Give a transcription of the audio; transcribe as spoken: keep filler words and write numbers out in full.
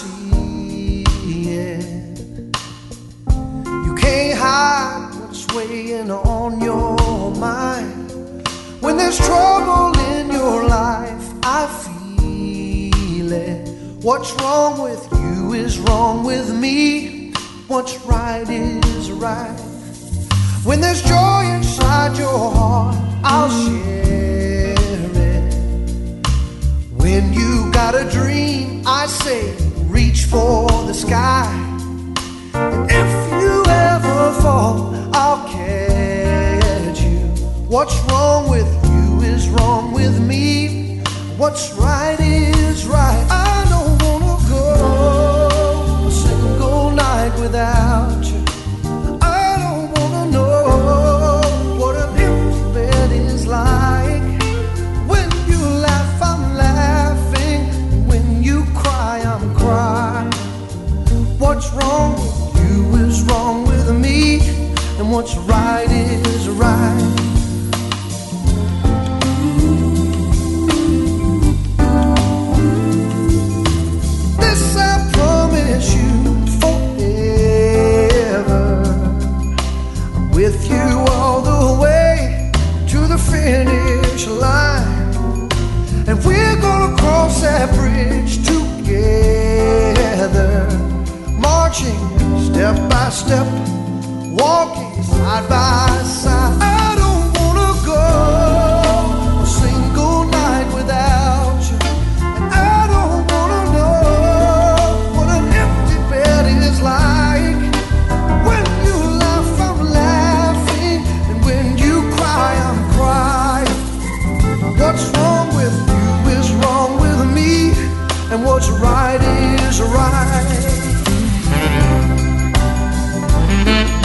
see it. You can't hide what's weighing on your mind. When there's trouble in your life, I feel it. What's wrong with you is wrong with me. What's right is right. When there's joy inside your heart, I'll share it. When you got a dream, I say reach for the sky. And if you ever fall, I'll catch you. What's wrong with you is wrong with me. What's right is right. I don't wanna go a single night without you. I don't wanna know what an empty bed is like. When you laugh, I'm laughing. When you cry, I'm crying. What's wrong with you is wrong with me. And what's right is right. With you all the way to the finish line. And we're gonna cross that bridge together, marching step by step, walking side by side. I don't wanna go a single night without you. And I don't wanna know what an empty bed is like. When you laugh, I'm laughing. And when you cry, I'm crying. What's wrong with you is wrong with me. And what's right is right.